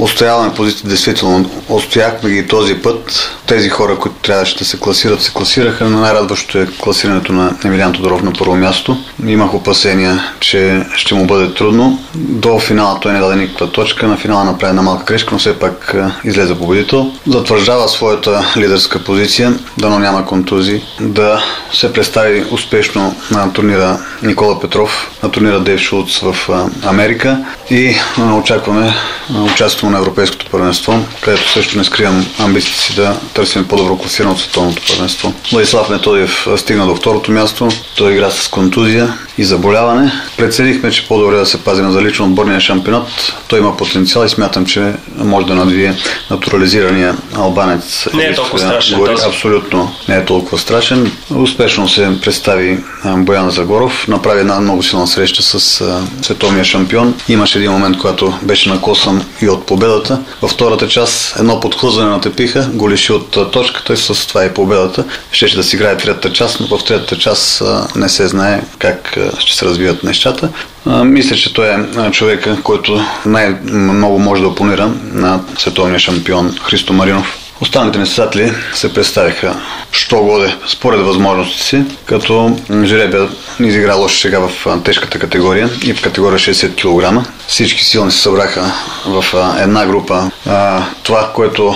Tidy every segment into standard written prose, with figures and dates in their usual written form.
Отстояваме позиции, действително отстояхме ги този път. Тези хора, които трябваше да се класират, се класираха, но най-радващо е класирането на Емилиан Тодоров на първо място. Имах опасения, че ще му бъде трудно. До финала той не даде никаква точка, на финала направи една малка грешка, но все пак излезе победител. Затвърждава своята лидерска позиция, дано няма контузии, да се представи успешно на турнира Никола Петров, на турнира Дейв Шулц в Америка и очакваме участието на Европейското първенство, където също не скривам амбициите си да търсим по-добро класиране от световното първенство. Владислав Методиев стигна до второто място, той игра с контузия и заболяване. Преценихме, че по-добре да се пазим за лично отборния шампионат. Той има потенциал и смятам, че може да надвие натурализирания албанец. Не е толкова страшен. Абсолютно не е толкова страшен. Успешно се представи Боян Загоров. Направи една много силна среща с световния шампион. Имаше един момент, когато беше накосан и от победата. Във втората част едно подхлъзване на тепиха го лиши от точката и с това и победата. Щеше да си играе третата част, но в третата част не се знае как ще се развият нещата. Мисля, че той е човека, който най-много може да опонира на световния шампион Христо Маринов. Останалите състезатели се представиха що годе според възможностите си, като жребия изигра лоша шега в тежката категория и в категория 60 кг. Всички силни се събраха в една група. Това, което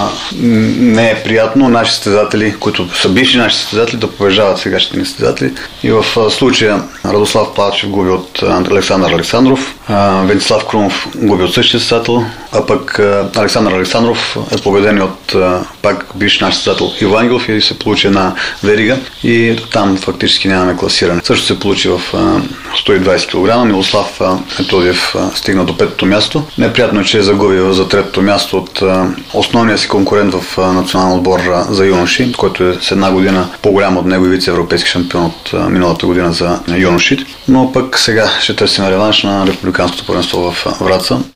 не е приятно, наши състезатели, които са бивши наши състезатели, да побеждават сегашните ни състезатели. И в случая Радослав Плачев губи от Александър Александров, Венцислав Крумов губи от същия състезател, а пък Александър Александров е победен от пак бивш наш състезател Иво Ангелов и се получи една верига и там фактически нямаме класиране. Също се получи в 120 кг. Милослав Методиев стигна до петото място. Неприятно е, че е загубил за третото място от основния си конкурент в националния отбор за юноши, който е с една година по-голям от него и вице-европейски шампион от миналата година за юноши. Но пък сега ще търсим реванш на републиканското първенство в Враца.